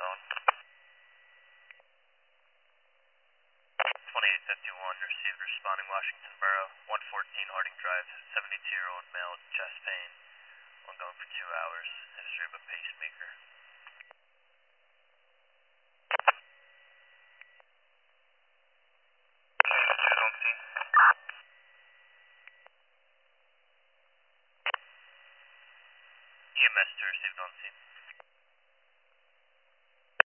phone. 2851 received responding Washington Borough, 114 Harding Drive, 72-year-old male, chest pain, ongoing for 2 hours, history of a pacemaker. EMS to received on scene.